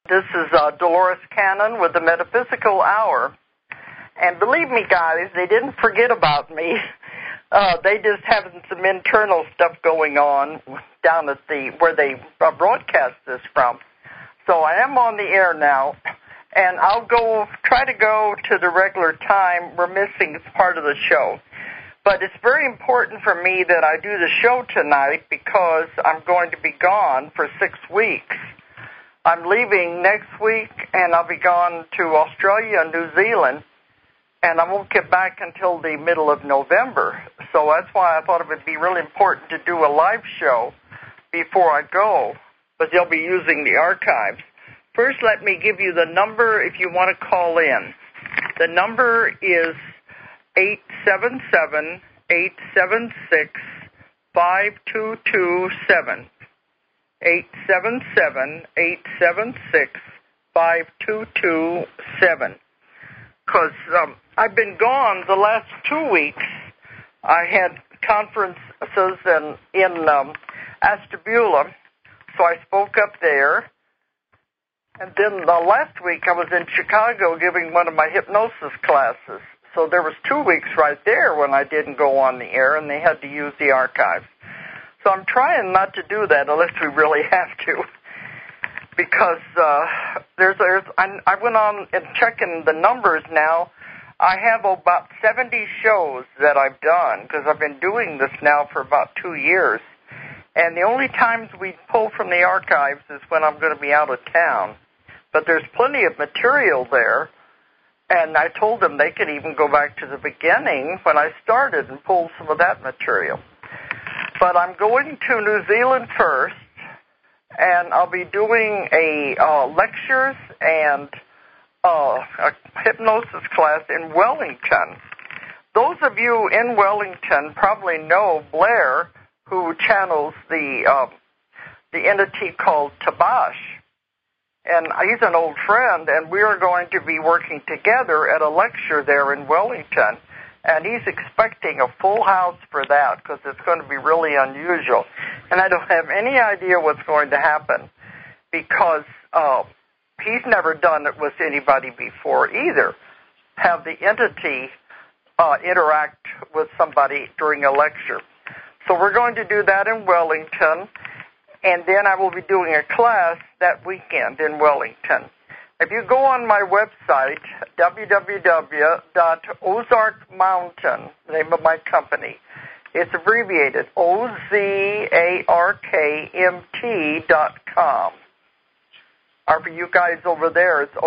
This is Dolores Cannon with the Metaphysical Hour. And believe me, guys, they didn't forget about me. They just having some internal stuff going on down at where they broadcast this from. So I am on the air now, and I'll try to go to the regular time. We're missing part of the show. But it's very important for me that I do the show tonight because I'm going to be gone for 6 weeks. I'm leaving next week, and I'll be gone to Australia and New Zealand, and I won't get back until the middle of November. So that's why I thought it would be really important to do a live show before I go, but they'll be using the archives. First, let me give you the number if you want to call in. The number is 877-876-5227. 877-876-5227. Because I've been gone the last 2 weeks. I had conferences in Ashtabula, so I spoke up there. And then last week I was in Chicago giving one of my hypnosis classes. So there was 2 weeks right there when I didn't go on the air, and they had to use the archives. So I'm trying not to do that unless we really have to, because I went on and checking the numbers now. I have about 70 shows that I've done because I've been doing this now for about 2 years. And the only times we pull from the archives is when I'm going to be out of town. But there's plenty of material there. And I told them they could even go back to the beginning when I started and pull some of that material. But I'm going to New Zealand first, and I'll be doing lectures and a hypnosis class in Wellington. Those of you in Wellington probably know Blair, who channels the entity called Tabash. And he's an old friend, and we are going to be working together at a lecture there in Wellington. And he's expecting a full house for that because it's going to be really unusual. And I don't have any idea what's going to happen because he's never done it with anybody before either, have the entity interact with somebody during a lecture. So we're going to do that in Wellington. And then I will be doing a class that weekend in Wellington. If you go on my website, www.ozarkmountain, the name of my company, it's abbreviated OZARKMT.com. Or for you guys over there, it's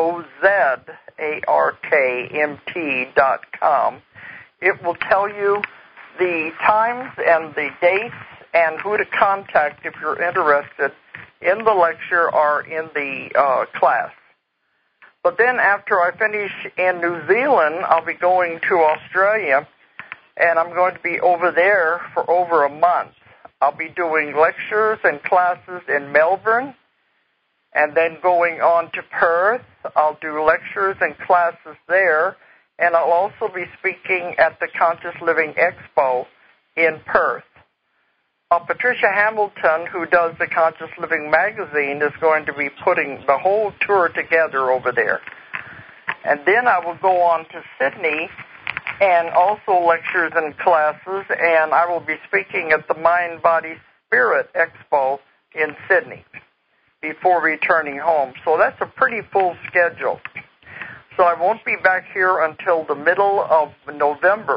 OZARKMT.com. It will tell you the times and the dates and who to contact if you're interested in the lecture or in the class. But then after I finish in New Zealand, I'll be going to Australia, and I'm going to be over there for over a month. I'll be doing lectures and classes in Melbourne, and then going on to Perth. I'll do lectures and classes there, and I'll also be speaking at the Conscious Living Expo in Perth. Patricia Hamilton, who does the Conscious Living magazine, is going to be putting the whole tour together over there. And then I will go on to Sydney and also lectures and classes, and I will be speaking at the Mind, Body, Spirit Expo in Sydney before returning home. So that's a pretty full schedule. So I won't be back here until the middle of November.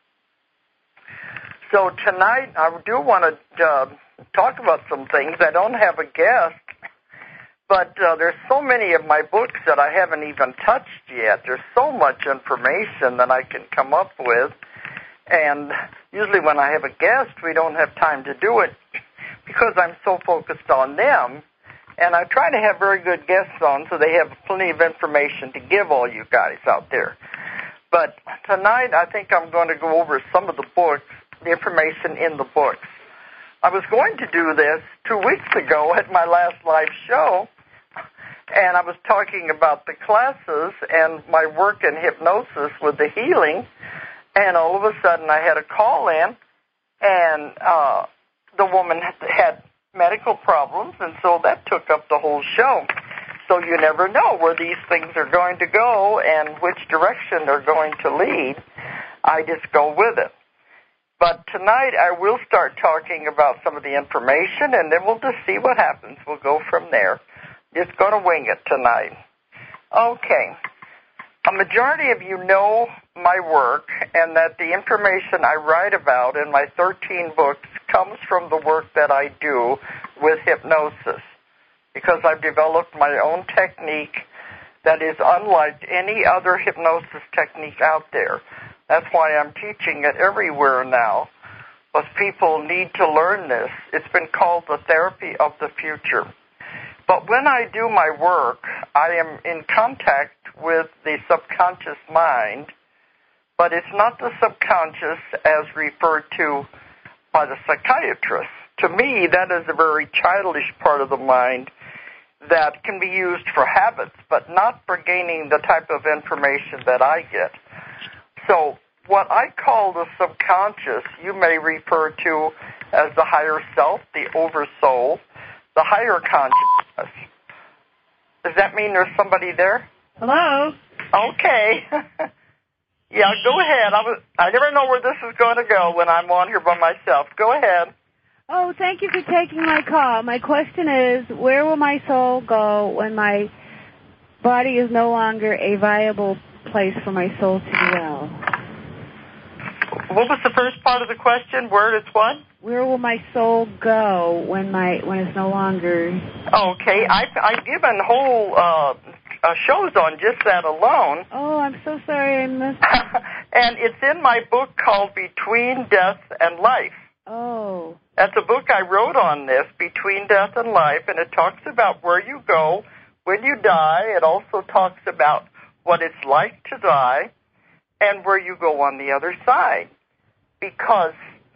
So tonight, I do want to talk about some things. I don't have a guest, but there's so many of my books that I haven't even touched yet. There's so much information that I can come up with, and usually when I have a guest, we don't have time to do it because I'm so focused on them, and I try to have very good guests on so they have plenty of information to give all you guys out there. But tonight, I think I'm going to go over some of the books, the information in the books. I was going to do this 2 weeks ago at my last live show, and I was talking about the classes and my work in hypnosis with the healing, and all of a sudden I had a call in, and the woman had medical problems, and so that took up the whole show. So you never know where these things are going to go and which direction they're going to lead. I just go with it. But tonight I will start talking about some of the information, and then we'll just see what happens. We'll go from there. Just going to wing it tonight. Okay. A majority of you know my work, and that the information I write about in my 13 books comes from the work that I do with hypnosis, because I've developed my own technique that is unlike any other hypnosis technique out there. That's why I'm teaching it everywhere now, because people need to learn this. It's been called the therapy of the future. But when I do my work, I am in contact with the subconscious mind, but it's not the subconscious as referred to by the psychiatrist. To me, that is a very childish part of the mind that can be used for habits, but not for gaining the type of information that I get. So what I call the subconscious, you may refer to as the higher self, the oversoul, the higher consciousness. Does that mean there's somebody there? Hello? Okay. Yeah, go ahead. I never know where this is going to go when I'm on here by myself. Go ahead. Oh, thank you for taking my call. My question is, where will my soul go when my body is no longer a viable place for my soul to dwell? What was the first part of the question? Where is what? Where will my soul go when it's no longer... Okay, I've given whole shows on just that alone. Oh, I'm so sorry I missed And it's in my book called Between Death and Life. Oh. That's a book I wrote on this, Between Death and Life, and it talks about where you go when you die. It also talks about what it's like to die and where you go on the other side. Because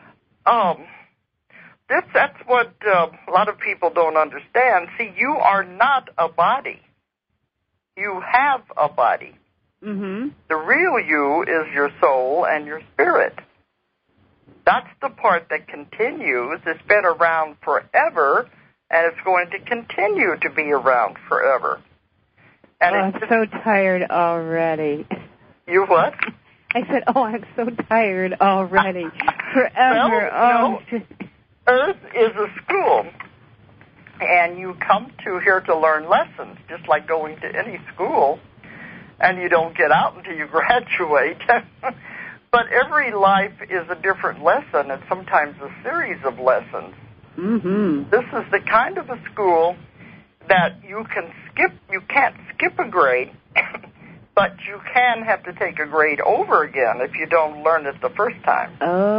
that's what a lot of people don't understand. See, you are not a body. You have a body. Mm-hmm. The real you is your soul and your spirit. That's the part that continues. It's been around forever, and it's going to continue to be around forever. And I'm so tired already. You what? I said, I'm so tired already. Forever. Well, Earth is a school, and you come to here to learn lessons, just like going to any school, and you don't get out until you graduate. But every life is a different lesson, and sometimes a series of lessons. Mm-hmm. This is the kind of a school that you can't skip a grade, but you can have to take a grade over again if you don't learn it the first time.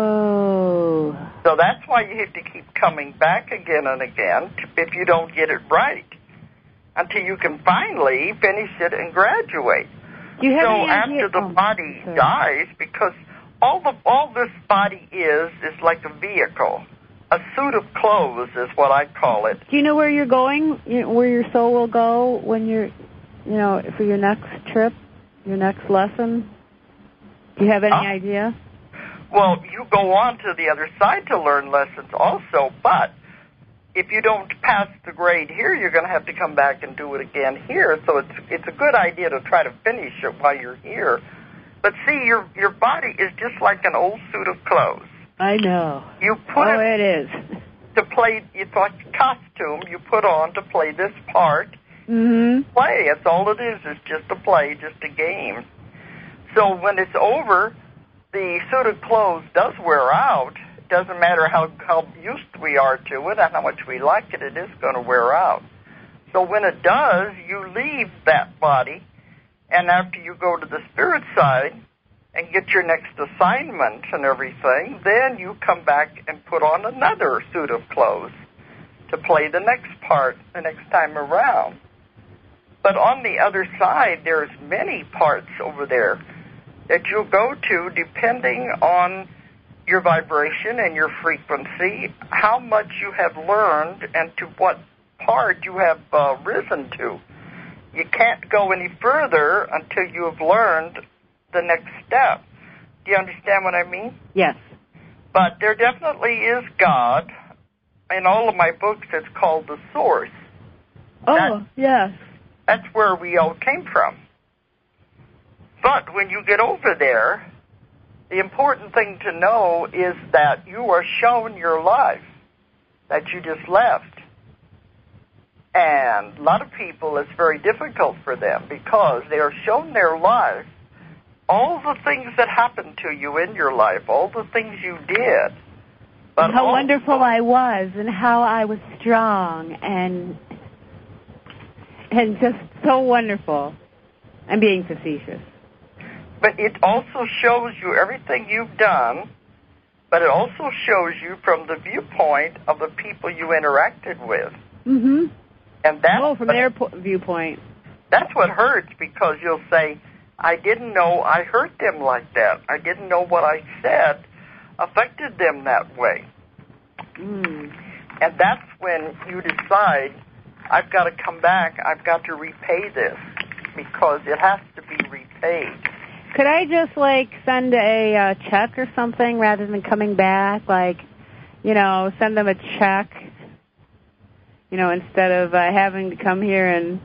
Oh. So that's why you have to keep coming back again and again if you don't get it right, until you can finally finish it and graduate. Do you have any idea? After the body dies, because all this body is like a vehicle. A suit of clothes is what I call it. Do you know where you're going, where your soul will go when you're, for your next trip, your next lesson? Do you have any idea? Well, you go on to the other side to learn lessons also, but if you don't pass the grade here, you're going to have to come back and do it again here. So it's a good idea to try to finish it while you're here. But see, your body is just like an old suit of clothes. I know. You put it is. To play, it's like a costume you put on to play this part. Mm-hmm. Play, that's all it is just a play, just a game. So when it's over, the suit of clothes does wear out. It doesn't matter how used we are to it and how much we like it, it is going to wear out. So when it does, you leave that body, and after you go to the spirit side and get your next assignment and everything, then you come back and put on another suit of clothes to play the next part the next time around. But on the other side, there's many parts over there that you'll go to depending on your vibration and your frequency, how much you have learned, and to what part you have risen to. You can't go any further until you have learned the next step. Do you understand what I mean? Yes. But there definitely is God. In all of my books, it's called the Source. Oh, yes. That's where we all came from. But when you get over there, the important thing to know is that you are shown your life that you just left. And a lot of people, it's very difficult for them because they are shown their life, all the things that happened to you in your life, all the things you did. But how wonderful I was and how I was strong and just so wonderful. I'm being facetious. But it also shows you everything you've done, but it also shows you from the viewpoint of the people you interacted with. Mm-hmm. And that's from their viewpoint. That's what hurts, because you'll say, I didn't know I hurt them like that. I didn't know what I said affected them that way. Mm. And that's when you decide, I've got to come back, I've got to repay this, because it has to be repaid. Could I just, send a check or something rather than coming back? Send them a check, instead of having to come here and...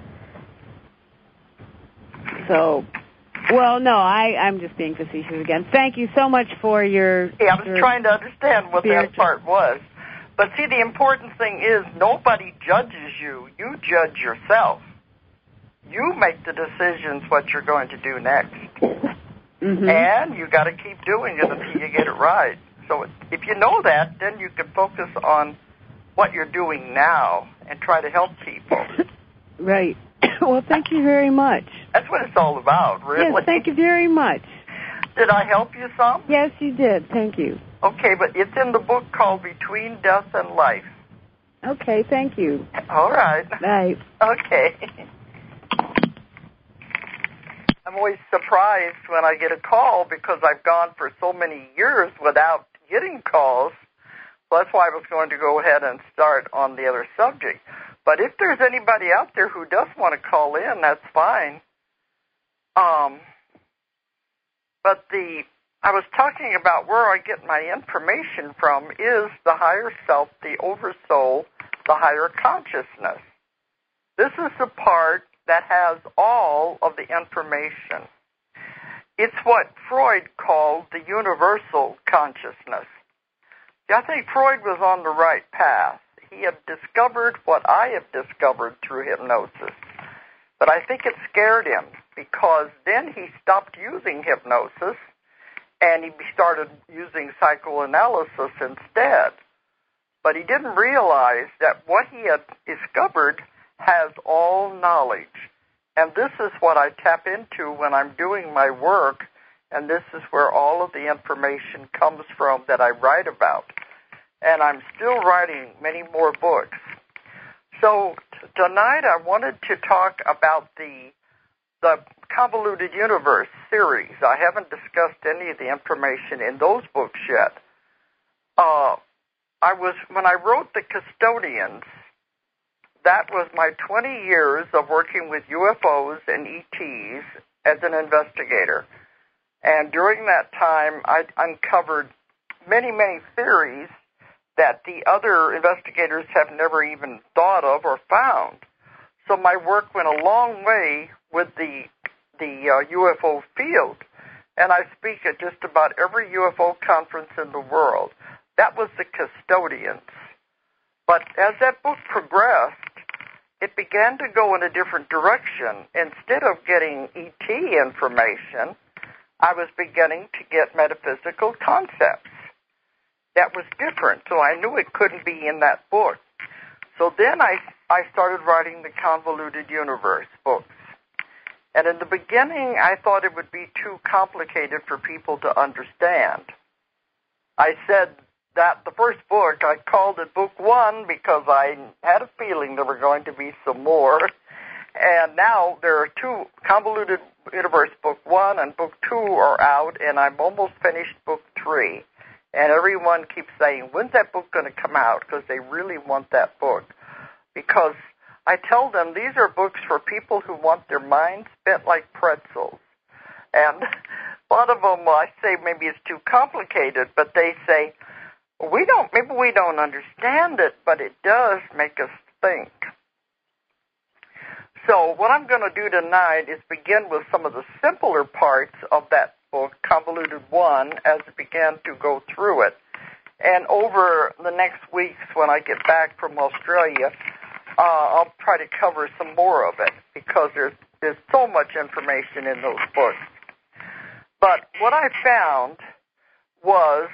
So, well, no, I'm just being facetious again. Thank you so much for your... Yeah, I was trying to understand what that part was. But see, the important thing is nobody judges you. You judge yourself. You make the decisions what you're going to do next. Mm-hmm. And you got to keep doing it until you get it right. So if you know that, then you can focus on what you're doing now and try to help people. Right. Well, thank you very much. That's what it's all about, really. Yes, thank you very much. Did I help you some? Yes, you did. Thank you. Okay, but it's in the book called Between Death and Life. Okay, thank you. All right. Bye. Okay. I'm always surprised when I get a call because I've gone for so many years without getting calls. So that's why I was going to go ahead and start on the other subject. But if there's anybody out there who does want to call in, that's fine. But I was talking about where I get my information from is the higher self, the oversoul, the higher consciousness. This is the part that has all of the information. It's what Freud called the universal consciousness. I think Freud was on the right path. He had discovered what I have discovered through hypnosis. But I think it scared him, because then he stopped using hypnosis and he started using psychoanalysis instead. But he didn't realize that what he had discovered has all knowledge. And this is what I tap into when I'm doing my work, and this is where all of the information comes from that I write about. And I'm still writing many more books. So tonight I wanted to talk about the Convoluted Universe series. I haven't discussed any of the information in those books yet. When I wrote The Custodians, that was my 20 years of working with UFOs and ETs as an investigator. And during that time, I uncovered many, many theories that the other investigators have never even thought of or found. So my work went a long way with the UFO field, and I speak at just about every UFO conference in the world. That was The Custodians. But as that book progressed, it began to go in a different direction. Instead of getting ET information, I was beginning to get metaphysical concepts. That was different, so I knew it couldn't be in that book. So then I started writing the Convoluted Universe books. And in the beginning, I thought it would be too complicated for people to understand. I said that the first book, I called it Book 1 because I had a feeling there were going to be some more. And now there are two, Convoluted Universe Book 1 and Book 2 are out, and I'm almost finished Book 3. And everyone keeps saying, when's that book going to come out? Because they really want that book. Because I tell them these are books for people who want their minds bent like pretzels. And a lot of them, I say maybe it's too complicated, but they say, maybe we don't understand it, but it does make us think. So what I'm going to do tonight is begin with some of the simpler parts of that book, Convoluted One, as I began to go through it. And over the next weeks when I get back from Australia, I'll try to cover some more of it because there's so much information in those books. But what I found was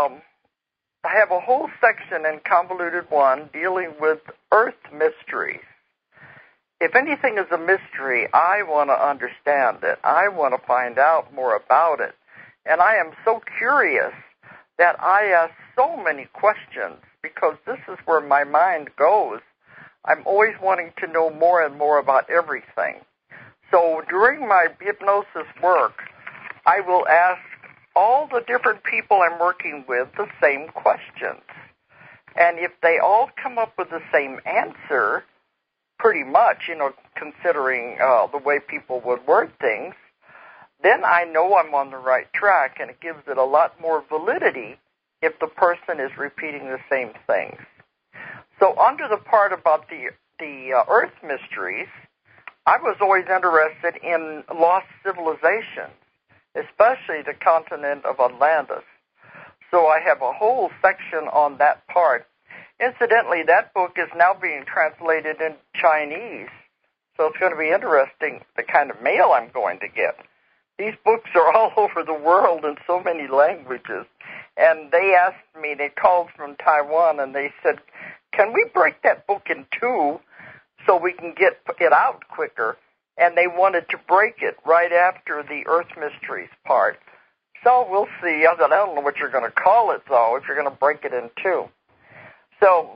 I have a whole section in Convoluted One dealing with Earth mysteries. If anything is a mystery, I want to understand it. I want to find out more about it. And I am so curious that I ask so many questions because this is where my mind goes. I'm always wanting to know more and more about everything. So during my hypnosis work, I will ask all the different people I'm working with the same questions. And if they all come up with the same answer, pretty much, considering the way people would word things, then I know I'm on the right track, and it gives it a lot more validity if the person is repeating the same things. So under the part about the Earth mysteries, I was always interested in lost civilizations, especially the continent of Atlantis. So I have a whole section on that part. Incidentally, that book is now being translated in Chinese, so it's going to be interesting the kind of mail I'm going to get. These books are all over the world in so many languages, and they asked me, they called from Taiwan, and they said, can we break that book in two so we can get it out quicker? And they wanted to break it right after the Earth Mysteries part. So we'll see. I don't know what you're going to call it, though, if you're going to break it in two. So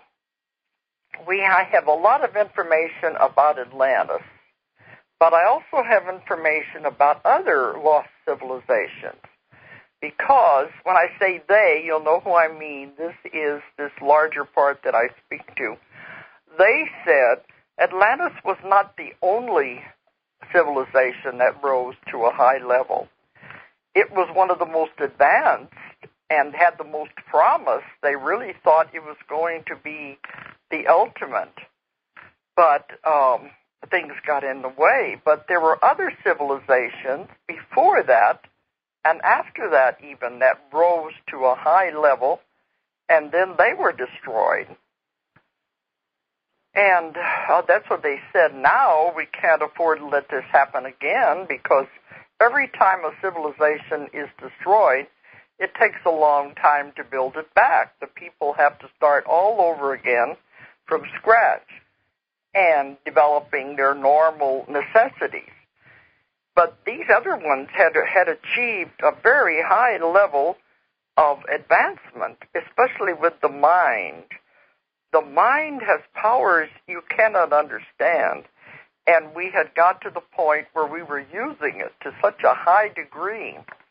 I have a lot of information about Atlantis, but I also have information about other lost civilizations. Because when I say they, you'll know who I mean. This is this larger part that I speak to. They said Atlantis was not the only civilization that rose to a high level. It was one of the most advanced and had the most promise. They really thought it was going to be the ultimate. But things got in the way. But there were other civilizations before that and after that even that rose to a high level, and then they were destroyed. And that's what they said. Now we can't afford to let this happen again because every time a civilization is destroyed, it takes a long time to build it back. The people have to start all over again from scratch and developing their normal necessities. But these other ones had achieved a very high level of advancement, especially with the mind. The mind has powers you cannot understand, and we had got to the point where we were using it to such a high degree.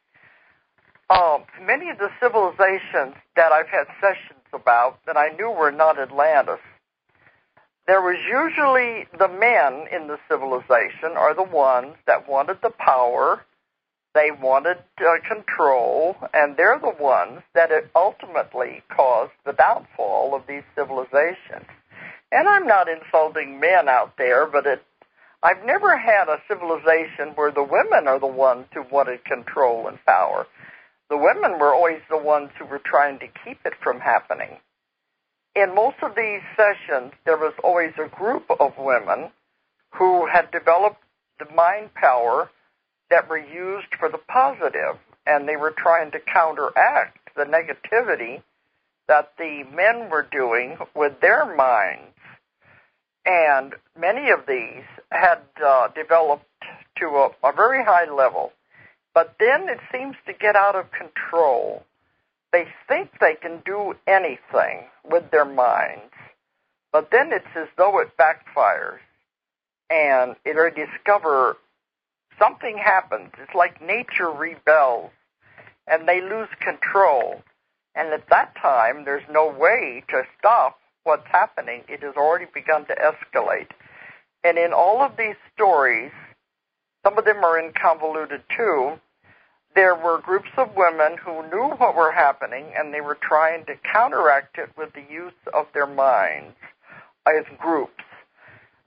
Many of the civilizations that I've had sessions about that I knew were not Atlantis, there was usually the men in the civilization are the ones that wanted the power, they wanted control, and they're the ones that ultimately caused the downfall of these civilizations. And I'm not insulting men out there, but I've never had a civilization where the women are the ones who wanted control and power. The women were always the ones who were trying to keep it from happening. In most of these sessions, there was always a group of women who had developed the mind power that were used for the positive, and they were trying to counteract the negativity that the men were doing with their minds. And many of these had developed to a very high level. But then it seems to get out of control. They think they can do anything with their minds, but then it's as though it backfires, and they discover something happens. It's like nature rebels, and they lose control. And at that time, there's no way to stop what's happening. It has already begun to escalate. And in all of these stories, some of them are in Convoluted too, there were groups of women who knew what were happening, and they were trying to counteract it with the use of their minds as groups.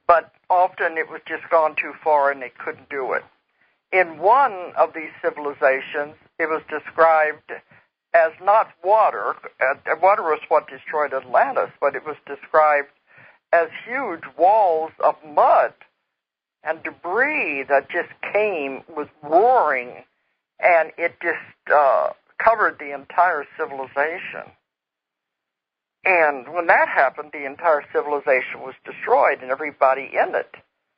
but often it was just gone too far and they couldn't do it. In one of these civilizations, it was described as not water. Water was what destroyed Atlantis, but it was described as huge walls of mud and debris that just came with roaring, and it just covered the entire civilization. And when that happened, the entire civilization was destroyed and everybody in it.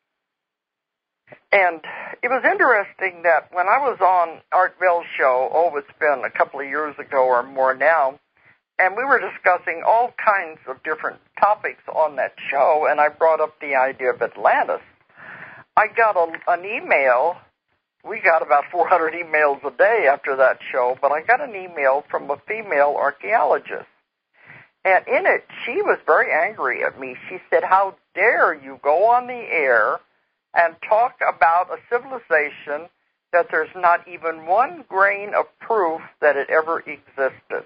And it was interesting that when I was on Art Bell's show, it's been a couple of years ago or more now, and we were discussing all kinds of different topics on that show, and I brought up the idea of Atlantis. I got an email. We got about 400 emails a day after that show, but I got an email from a female archaeologist. And in it, she was very angry at me. She said, "How dare you go on the air and talk about a civilization that there's not even one grain of proof that it ever existed?"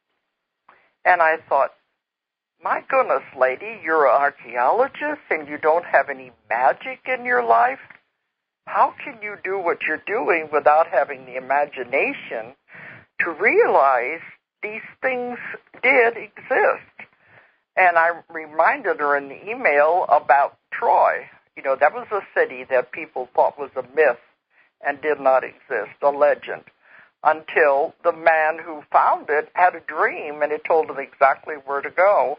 And I thought, my goodness, lady, you're an archaeologist and you don't have any magic in your life? How can you do what you're doing without having the imagination to realize these things did exist? And I reminded her in the email about Troy. You know, that was a city that people thought was a myth and did not exist, a legend, until the man who found it had a dream and it told him exactly where to go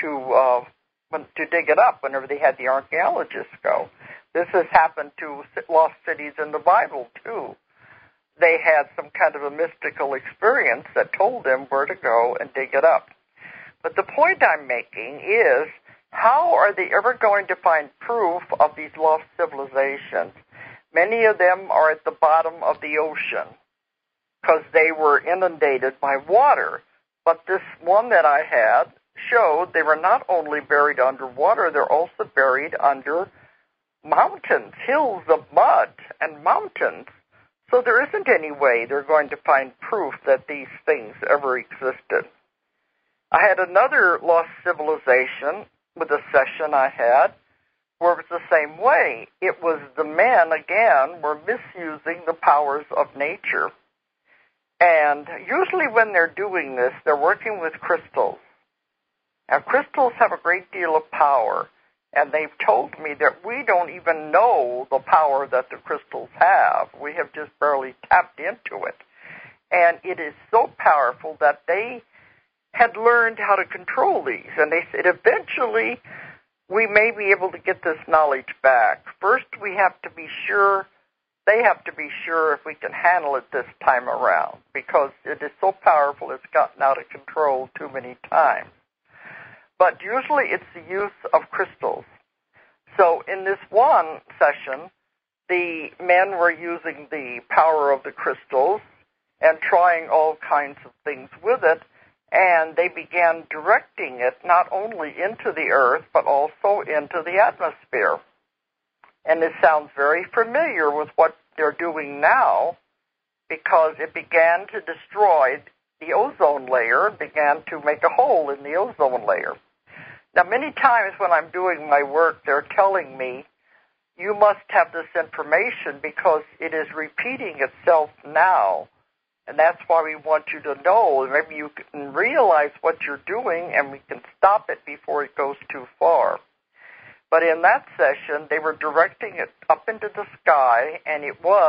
to dig it up whenever they had the archaeologists go. This has happened to lost cities in the Bible, too. They had some kind of a mystical experience that told them where to go and dig it up. But the point I'm making is, how are they ever going to find proof of these lost civilizations? Many of them are at the bottom of the ocean because they were inundated by water. But this one that I had showed they were not only buried underwater, they're also buried under mountains, hills of mud and mountains. So there isn't any way they're going to find proof that these things ever existed. I had another lost civilization with a session I had where it was the same way. It was the men, again, were misusing the powers of nature. And usually when they're doing this, they're working with crystals. Now, crystals have a great deal of power, and they've told me that we don't even know the power that the crystals have. We have just barely tapped into it. And it is so powerful that they had learned how to control these. And they said, eventually, we may be able to get this knowledge back. First, we have to be sure, they have to be sure if we can handle it this time around, because it is so powerful it's gotten out of control too many times. But usually it's the use of crystals. So in this one session, the men were using the power of the crystals and trying all kinds of things with it, and they began directing it not only into the earth, but also into the atmosphere. And it sounds very familiar with what they're doing now, because it began to destroy the ozone layer and began to make a hole in the ozone layer. Now, many times when I'm doing my work, they're telling me, you must have this information because it is repeating itself now. And that's why we want you to know. Maybe you can realize what you're doing and we can stop it before it goes too far. But in that session, they were directing it up into the sky, and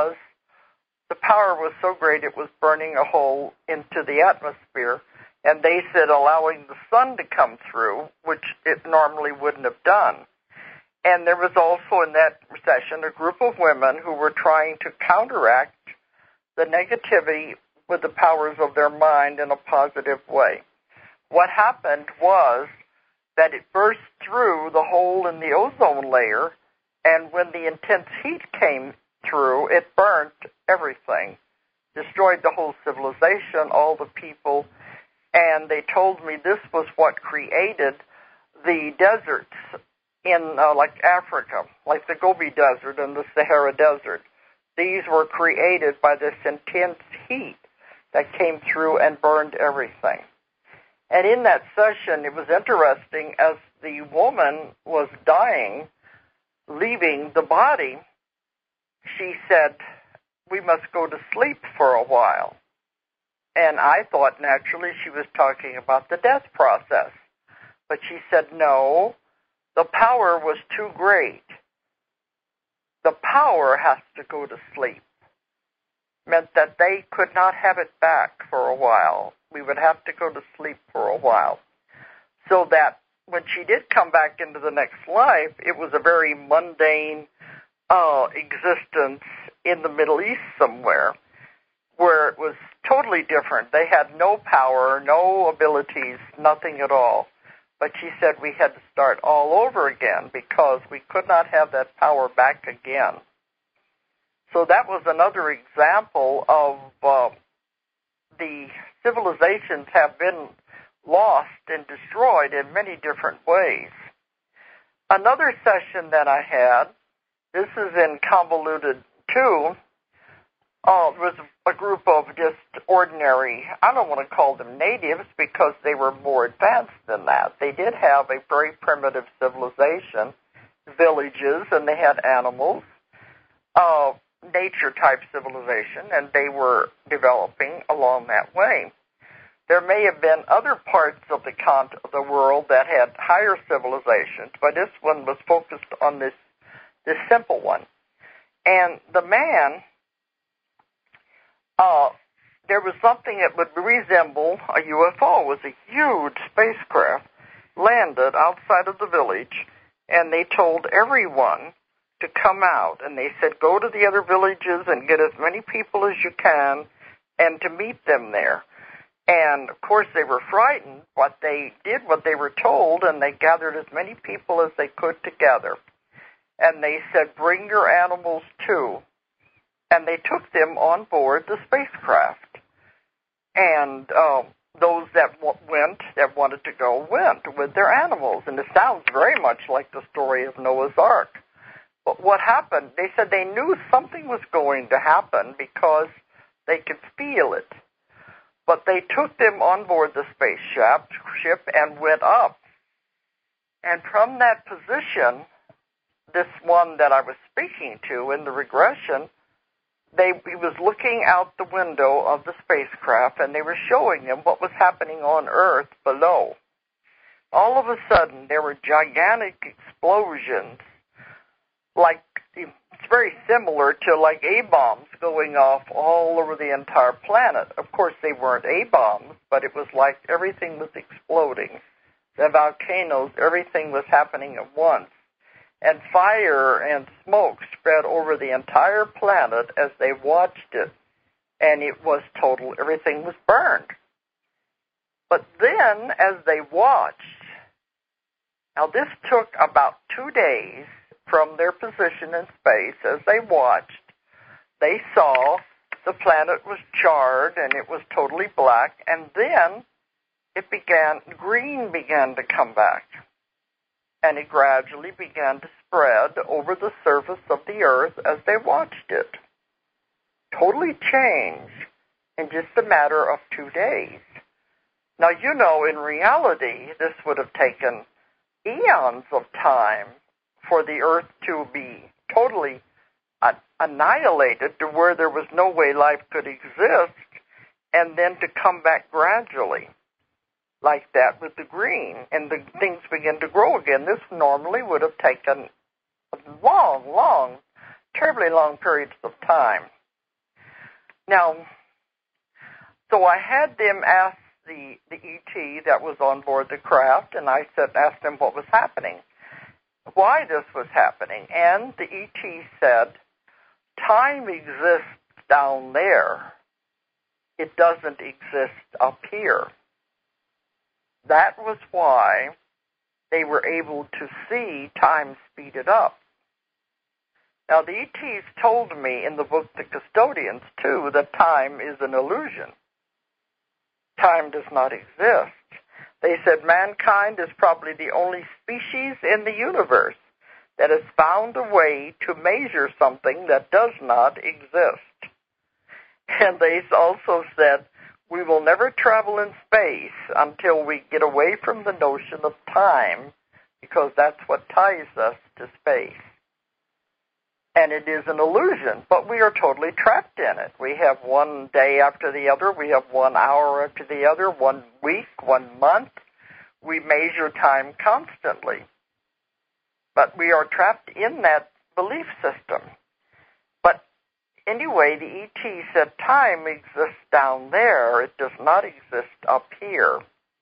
the power was so great it was burning a hole into the atmosphere. And they said allowing the sun to come through, which it normally wouldn't have done. And there was also in that session a group of women who were trying to counteract the negativity with the powers of their mind in a positive way. What happened was that it burst through the hole in the ozone layer, and when the intense heat came through, it burnt everything, destroyed the whole civilization, all the people. And they told me this was what created the deserts in like Africa, like the Gobi Desert and the Sahara Desert. These were created by this intense heat that came through and burned everything. And in that session, it was interesting, as the woman was dying, leaving the body, she said, we must go to sleep for a while. And I thought naturally she was talking about the death process. But she said, no, the power was too great. The power has to go to sleep. Meant that they could not have it back for a while. We would have to go to sleep for a while. So that when she did come back into the next life, it was a very mundane existence in the Middle East somewhere, where it was totally different. They had no power, no abilities, nothing at all. But she said we had to start all over again because we could not have that power back again. So that was another example of the civilizations have been lost and destroyed in many different ways. Another session that I had, this is in Convoluted 2, was a group of just ordinary, I don't want to call them natives because they were more advanced than that. They did have a very primitive civilization, villages, and they had animals, nature-type civilization, and they were developing along that way. There may have been other parts of the world that had higher civilizations, but this one was focused on this simple one. And the man, there was something that would resemble a UFO. It was a huge spacecraft, landed outside of the village, and they told everyone to come out. And they said, go to the other villages and get as many people as you can and to meet them there. And, of course, they were frightened, but they did what they were told, and they gathered as many people as they could together. And they said, bring your animals too. And they took them on board the spacecraft. And those that wanted to go, went with their animals. And it sounds very much like the story of Noah's Ark. But what happened, they said they knew something was going to happen because they could feel it. But they took them on board the spaceship and went up. And from that position, this one that I was speaking to in the regression, he was looking out the window of the spacecraft, and they were showing him what was happening on Earth below. All of a sudden, there were gigantic explosions, like it's very similar to like A-bombs going off all over the entire planet. Of course, they weren't A-bombs, but it was like everything was exploding. The volcanoes, everything was happening at once. And fire and smoke spread over the entire planet as they watched it. And it was total, everything was burned. But then, as they watched, now this took about 2 days from their position in space. As they watched, they saw the planet was charred and it was totally black, and then green began to come back. And it gradually began to spread over the surface of the earth as they watched it. Totally changed in just a matter of 2 days. Now, you know, in reality, this would have taken eons of time for the earth to be totally annihilated to where there was no way life could exist, and then to come back gradually like that with the green, and the things begin to grow again. This normally would have taken long, terribly long periods of time. Now, so I had them ask the ET that was on board the craft, and I asked him what was happening, why this was happening, and the ET said, time exists down there. It doesn't exist up here. That was why they were able to see time speeded up. Now, the ETs told me in the book The Custodians, too, that time is an illusion. Time does not exist. They said mankind is probably the only species in the universe that has found a way to measure something that does not exist. And they also said, we will never travel in space until we get away from the notion of time, because that's what ties us to space. And it is an illusion, but we are totally trapped in it. We have one day after the other. We have 1 hour after the other, 1 week, 1 month. We measure time constantly. But we are trapped in that belief system. But anyway, the ET said time exists down there. It does not exist up here.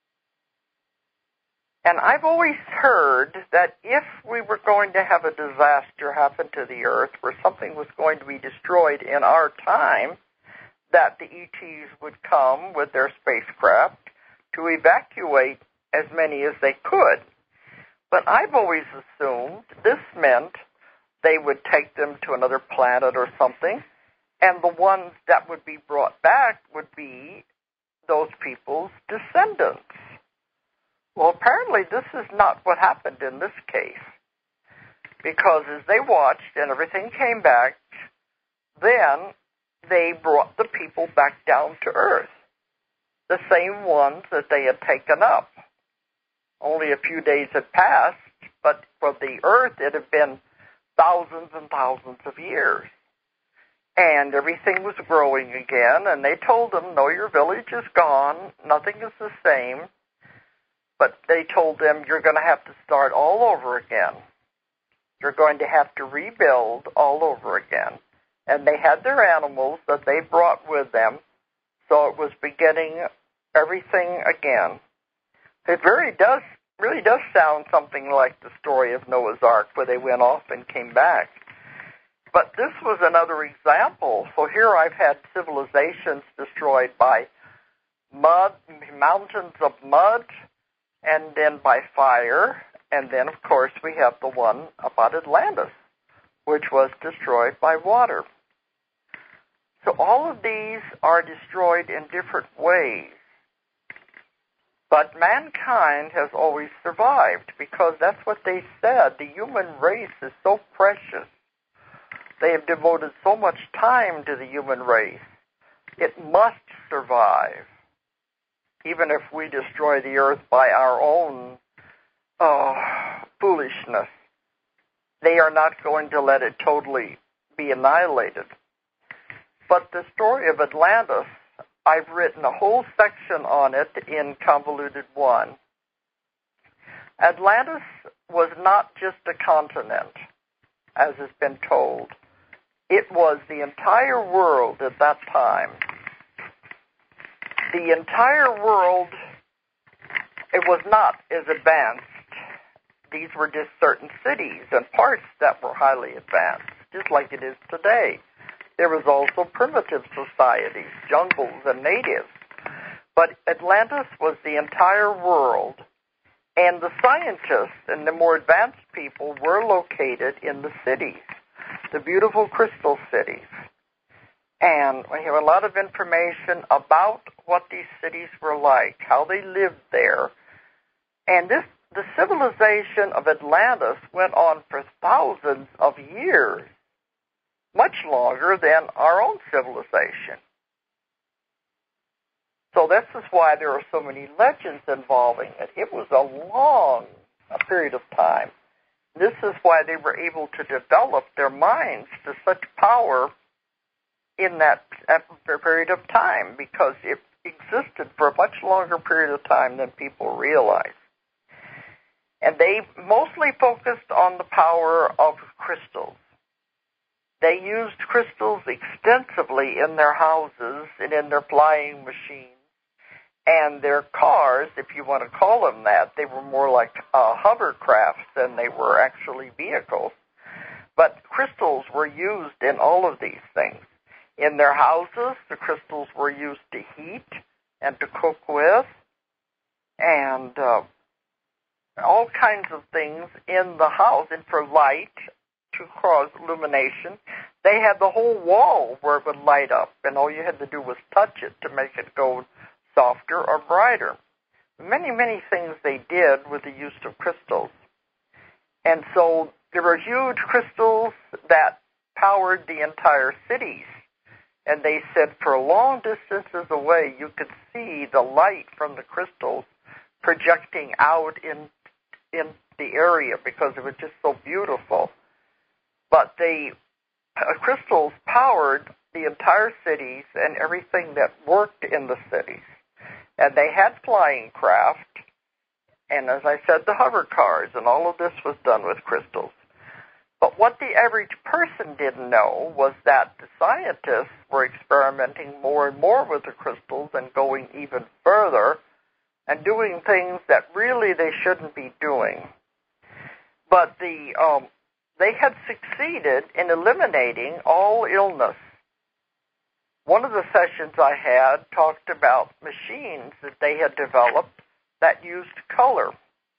And I've always heard that if we were going to have a disaster happen to the Earth where something was going to be destroyed in our time, that the ETs would come with their spacecraft to evacuate as many as they could. But I've always assumed this meant they would take them to another planet or something, and the ones that would be brought back would be those people's descendants. Well, apparently this is not what happened in this case, because as they watched and everything came back, then they brought the people back down to Earth, the same ones that they had taken up. Only a few days had passed, but for the Earth it had been thousands and thousands of years. And everything was growing again, and they told them, no, your village is gone, nothing is the same. But they told them, you're going to have to start all over again. You're going to have to rebuild all over again. And they had their animals that they brought with them, so it was beginning everything again. It really does sound something like the story of Noah's Ark, where they went off and came back. But this was another example. So here I've had civilizations destroyed by mud, mountains of mud, and then by fire, and then, of course, we have the one about Atlantis, which was destroyed by water. So all of these are destroyed in different ways. But mankind has always survived, because that's what they said. The human race is so precious. They have devoted so much time to the human race. It must survive. Even if we destroy the Earth by our own foolishness, they are not going to let it totally be annihilated. But the story of Atlantis, I've written a whole section on it in Convoluted 1. Atlantis was not just a continent, as has been told. It was the entire world at that time. The entire world, it was not as advanced. These were just certain cities and parts that were highly advanced, just like it is today. There was also primitive societies, jungles, and natives. But Atlantis was the entire world, and the scientists and the more advanced people were located in the cities, the beautiful crystal cities. And we have a lot of information about what these cities were like, how they lived there. And the civilization of Atlantis went on for thousands of years, much longer than our own civilization. So this is why there are so many legends involving it. It was a long period of time. This is why they were able to develop their minds to such power in that period of time, because it existed for a much longer period of time than people realize. And they mostly focused on the power of crystals. They used crystals extensively in their houses and in their flying machines and their cars, if you want to call them that. They were more like hovercrafts than they were actually vehicles. But crystals were used in all of these things. In their houses, the crystals were used to heat and to cook with, and all kinds of things in the house, and for light, to cause illumination. They had the whole wall where it would light up, and all you had to do was touch it to make it go softer or brighter. Many, many things they did with the use of crystals. And so there were huge crystals that powered the entire cities. And they said for long distances away, you could see the light from the crystals projecting out in the area because it was just so beautiful. But they crystals powered the entire cities and everything that worked in the cities. And they had flying craft, and as I said, the hover cars, and all of this was done with crystals. But what the average person didn't know was that the scientists were experimenting more and more with the crystals and going even further and doing things that really they shouldn't be doing. But they had succeeded in eliminating all illness. One of the sessions I had talked about machines that they had developed that used color.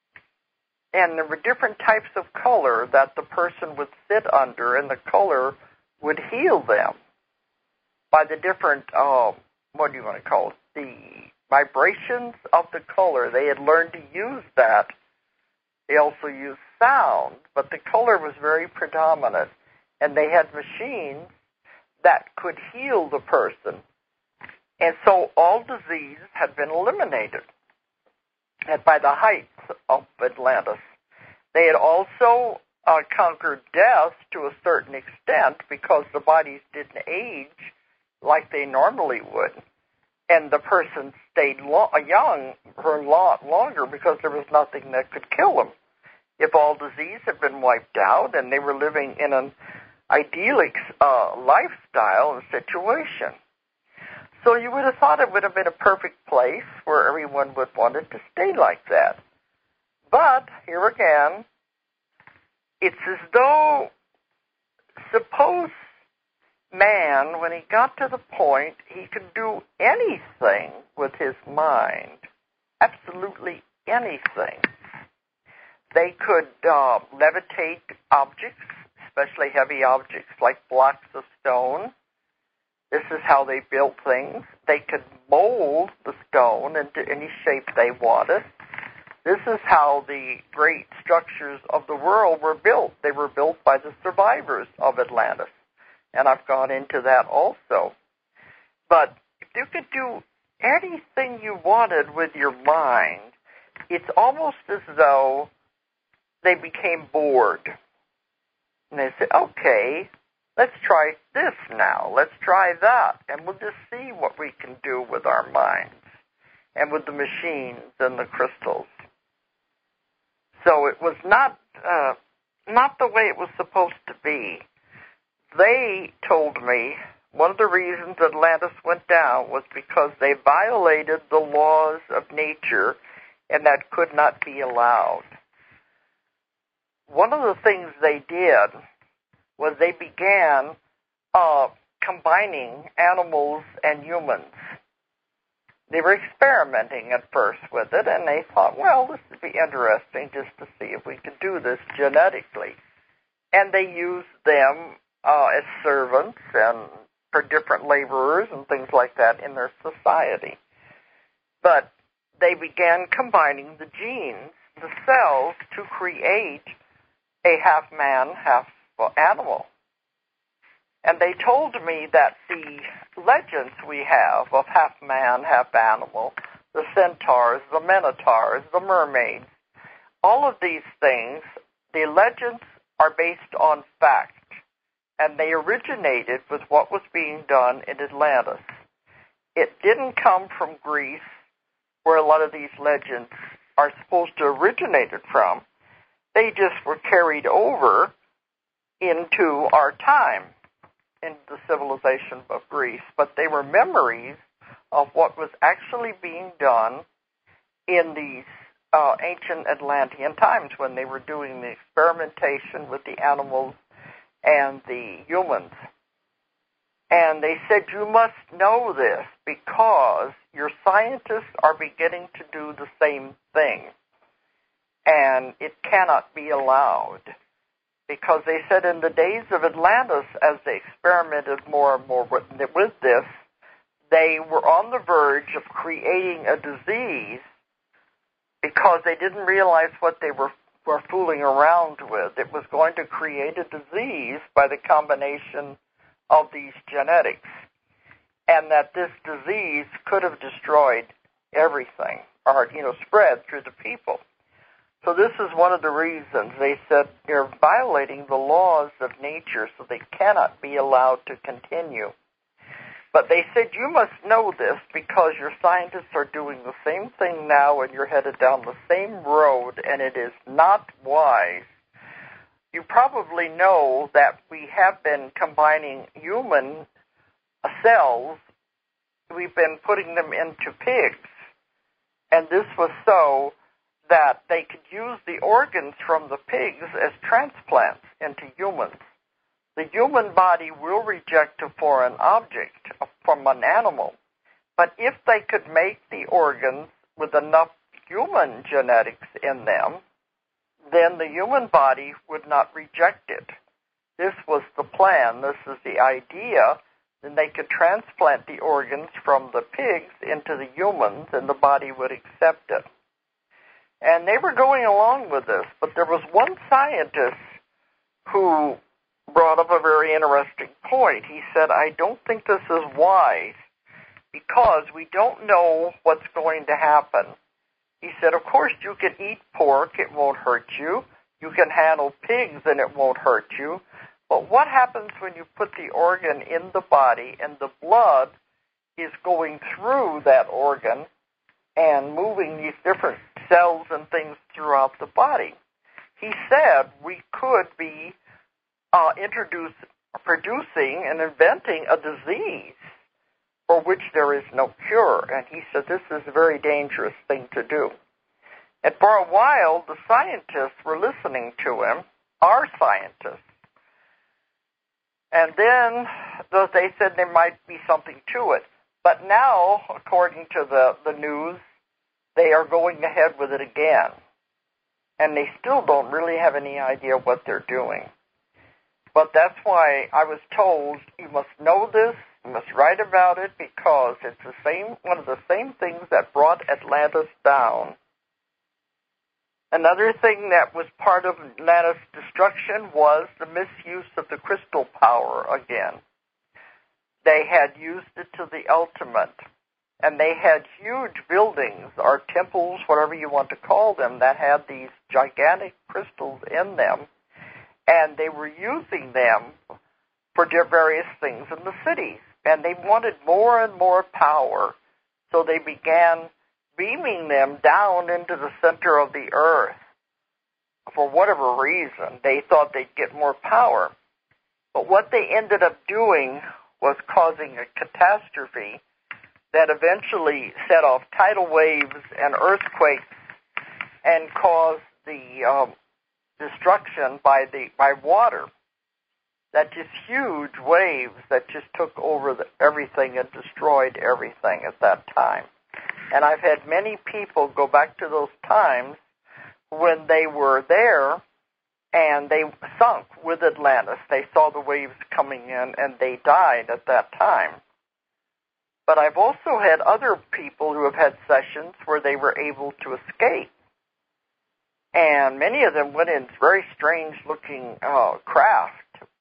And there were different types of color that the person would sit under, and the color would heal them by the different, what do you want to call it, the vibrations of the color. They had learned to use that. They also used sound, but the color was very predominant. And they had machines that could heal the person. And so all disease had been eliminated. And by the heights of Atlantis, they had also conquered death to a certain extent because the bodies didn't age like they normally would. And the person stayed young for a lot longer because there was nothing that could kill them. If all disease had been wiped out and they were living in an idyllic lifestyle and situation. So you would have thought it would have been a perfect place where everyone would want it to stay like that. But, here again, it's as though, suppose man, when he got to the point he could do anything with his mind, absolutely anything. They could levitate objects, especially heavy objects like blocks of stone. This is how they built things. They could mold the stone into any shape they wanted. This is how the great structures of the world were built. They were built by the survivors of Atlantis. And I've gone into that also. But if you could do anything you wanted with your mind, it's almost as though they became bored. And they said, okay, let's try this now. Let's try that. And we'll just see what we can do with our minds and with the machines and the crystals. So it was not the way it was supposed to be. They told me one of the reasons Atlantis went down was because they violated the laws of nature, and that could not be allowed. One of the things they did was they began combining animals and humans. They were experimenting at first with it, and they thought, well, this would be interesting just to see if we could do this genetically. And they used them as servants and for different laborers and things like that in their society. But they began combining the genes, the cells, to create a half-man, half-animal. And they told me that the legends we have of half-man, half-animal, the centaurs, the minotaurs, the mermaids, all of these things, the legends are based on fact. And they originated with what was being done in Atlantis. It didn't come from Greece, where a lot of these legends are supposed to originate from. They just were carried over into our time, into the civilization of Greece. But they were memories of what was actually being done in these ancient Atlantean times when they were doing the experimentation with the animals and the humans. And they said, you must know this because your scientists are beginning to do the same thing. And it cannot be allowed. Because they said in the days of Atlantis, as they experimented more and more with this, they were on the verge of creating a disease because they didn't realize what they were fooling around with. It was going to create a disease by the combination of these genetics, and that this disease could have destroyed everything, or spread through the people. So this is one of the reasons. They said you're violating the laws of nature, so they cannot be allowed to continue. But they said you must know this because your scientists are doing the same thing now and you're headed down the same road, and it is not wise. You probably know that we have been combining human cells. We've been putting them into pigs, and this was so that they could use the organs from the pigs as transplants into humans. The human body will reject a foreign object from an animal, but if they could make the organs with enough human genetics in them, then the human body would not reject it. This was the plan. This is the idea. Then they could transplant the organs from the pigs into the humans, and the body would accept it. And they were going along with this, but there was one scientist who brought up a very interesting point. He said, I don't think this is wise because we don't know what's going to happen. He said, of course, you can eat pork, it won't hurt you. You can handle pigs and it won't hurt you. But what happens when you put the organ in the body and the blood is going through that organ and moving these different cells and things throughout the body? He said we could be producing and inventing a disease for which there is no cure. And he said this is a very dangerous thing to do. And for a while, the scientists were listening to him, our scientists. And then they said there might be something to it. But now, according to the news, they are going ahead with it again. And they still don't really have any idea what they're doing. But that's why I was told you must know this, you must write about it, because it's one of the same things that brought Atlantis down. Another thing that was part of Atlantis' destruction was the misuse of the crystal power again. They had used it to the ultimate, and they had huge buildings or temples, whatever you want to call them, that had these gigantic crystals in them. And they were using them for various things in the cities. And they wanted more and more power, so they began beaming them down into the center of the earth. For whatever reason, they thought they'd get more power. But what they ended up doing was causing a catastrophe that eventually set off tidal waves and earthquakes and caused the destruction by water. That just huge waves that just took over everything and destroyed everything at that time. And I've had many people go back to those times when they were there and they sunk with Atlantis. They saw the waves coming in and they died at that time. But I've also had other people who have had sessions where they were able to escape. And many of them went in very strange-looking craft.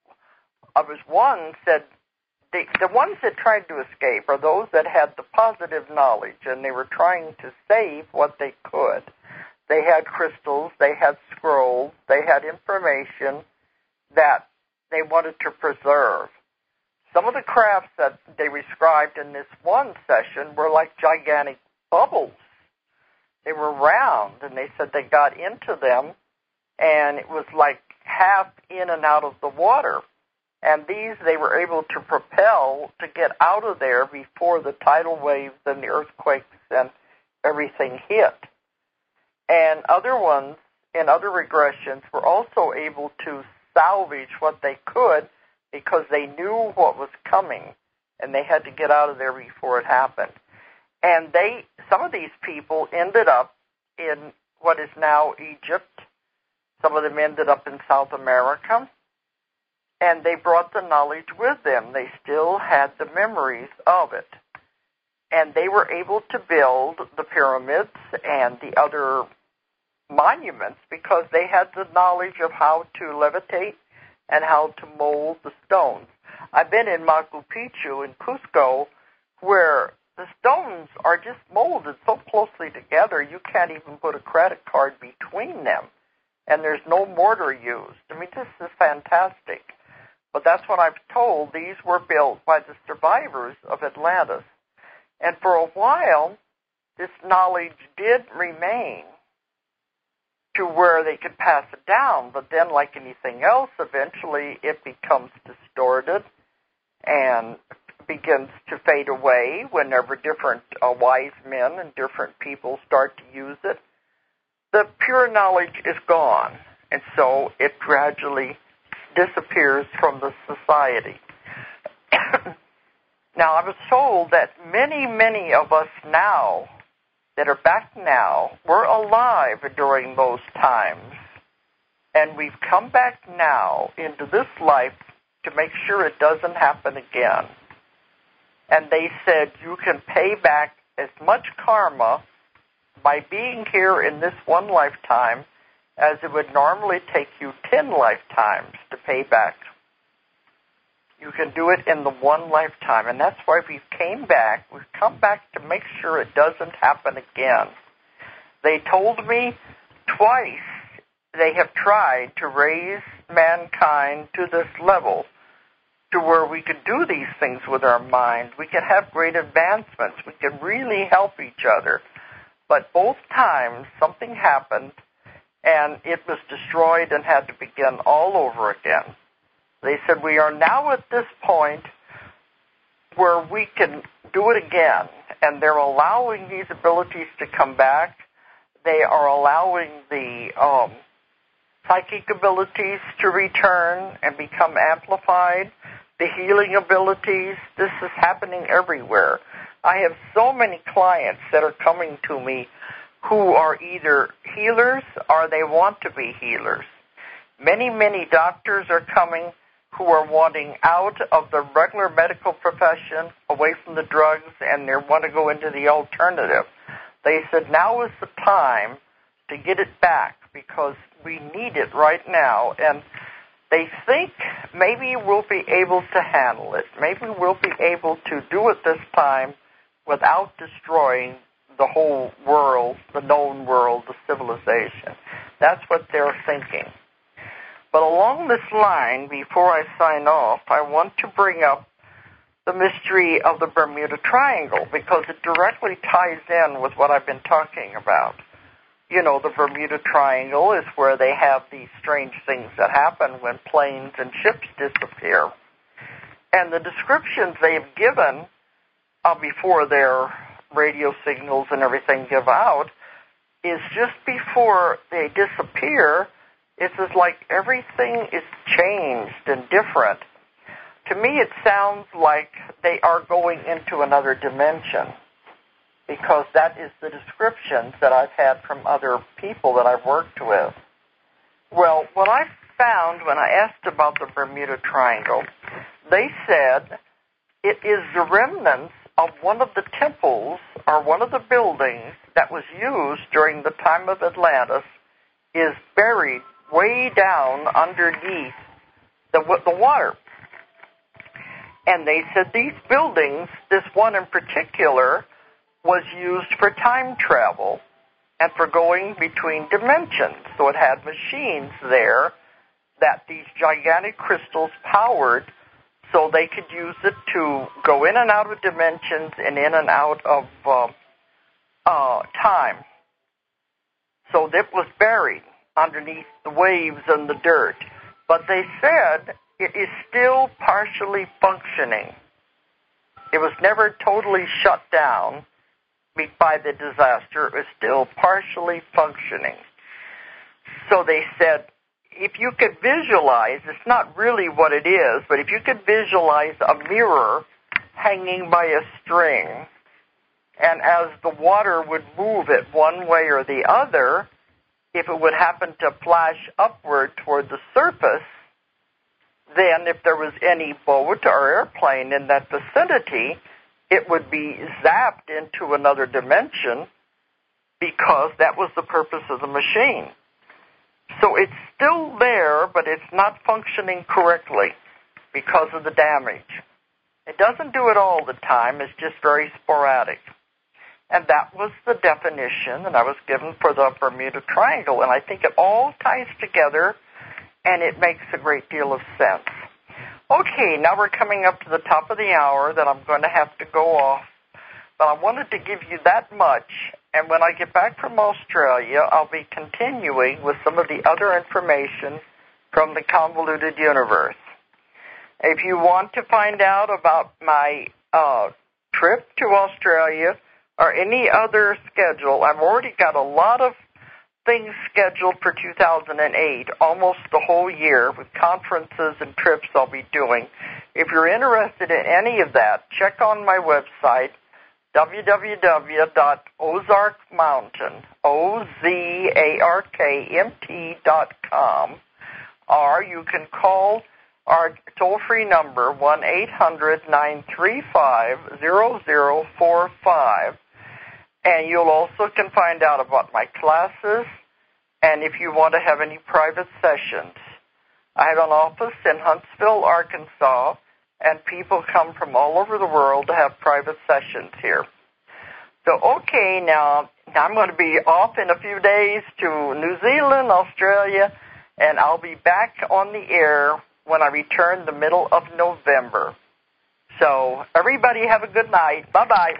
One said, the ones that tried to escape are those that had the positive knowledge, and they were trying to save what they could. They had crystals, they had scrolls, they had information that they wanted to preserve. Some of the crafts that they described in this one session were like gigantic bubbles. They were round, and they said they got into them, and it was like half in and out of the water. And these they were able to propel to get out of there before the tidal waves and the earthquakes and everything hit. And other ones, in other regressions, were also able to salvage what they could because they knew what was coming, and they had to get out of there before it happened. And some of these people ended up in what is now Egypt. Some of them ended up in South America. And they brought the knowledge with them. They still had the memories of it. And they were able to build the pyramids and the other monuments because they had the knowledge of how to levitate and how to mold the stones. I've been in Machu Picchu in Cusco where the stones are just molded so closely together you can't even put a credit card between them. And there's no mortar used. I mean, this is fantastic. But that's what I've told. These were built by the survivors of Atlantis. And for a while, this knowledge did remain to where they could pass it down. But then, like anything else, eventually it becomes distorted and begins to fade away whenever different wise men and different people start to use it. The pure knowledge is gone, and so it gradually disappears from the society. Now, I was told that many of us now that are back now were alive during those times, and we've come back now into this life to make sure it doesn't happen again. And they said you can pay back as much karma by being here in this one lifetime as it would normally take you 10 lifetimes to pay back. You can do it in the one lifetime, and that's why we've come back to make sure it doesn't happen again. They told me twice they have tried to raise mankind to this level to where we could do these things with our mind. We could have great advancements. We could really help each other. But both times something happened and it was destroyed and had to begin all over again. They said we are now at this point where we can do it again, and they're allowing these abilities to come back. They are allowing the psychic abilities to return and become amplified, the healing abilities. This is happening everywhere. I have so many clients that are coming to me who are either healers or they want to be healers. Many doctors are coming who are wanting out of the regular medical profession, away from the drugs, and they want to go into the alternative. They said now is the time to get it back because we need it right now. And they think maybe we'll be able to handle it. Maybe we'll be able to do it this time without destroying the whole world, the known world, the civilization. That's what they're thinking. But along this line, before I sign off, I want to bring up the mystery of the Bermuda Triangle because it directly ties in with what I've been talking about. You know, the Bermuda Triangle is where they have these strange things that happen when planes and ships disappear. And the descriptions they've given before their radio signals and everything give out is just before they disappear, it's as like everything is changed and different. To me, it sounds like they are going into another dimension because that is the descriptions that I've had from other people that I've worked with. Well, what I found when I asked about the Bermuda Triangle, they said it is the remnants of one of the temples or one of the buildings that was used during the time of Atlantis is buried way down underneath the water. And they said these buildings, this one in particular, was used for time travel and for going between dimensions. So it had machines there that these gigantic crystals powered so they could use it to go in and out of dimensions and in and out of time. So it was buried underneath the waves and the dirt. But they said it is still partially functioning. It was never totally shut down by the disaster. It was still partially functioning. So they said, if you could visualize, it's not really what it is, but if you could visualize a mirror hanging by a string, and as the water would move it one way or the other, if it would happen to flash upward toward the surface, then if there was any boat or airplane in that vicinity, it would be zapped into another dimension because that was the purpose of the machine. So it's still there, but it's not functioning correctly because of the damage. It doesn't do it all the time. It's just very sporadic. And that was the definition that I was given for the Bermuda Triangle. And I think it all ties together, and it makes a great deal of sense. Okay, now we're coming up to the top of the hour that I'm going to have to go off. But I wanted to give you that much. And when I get back from Australia, I'll be continuing with some of the other information from the convoluted universe. If you want to find out about my trip to Australia or any other schedule, I've already got a lot of things scheduled for 2008, almost the whole year, with conferences and trips I'll be doing. If you're interested in any of that, check on my website, www.ozarkmountain, OZARKMT.com, or you can call our toll-free number, 1-800-935-0045, and you'll also can find out about my classes, and if you want to have any private sessions. I have an office in Huntsville, Arkansas, and people come from all over the world to have private sessions here. So, okay, now I'm going to be off in a few days to New Zealand, Australia, and I'll be back on the air when I return the middle of November. So, everybody have a good night. Bye-bye.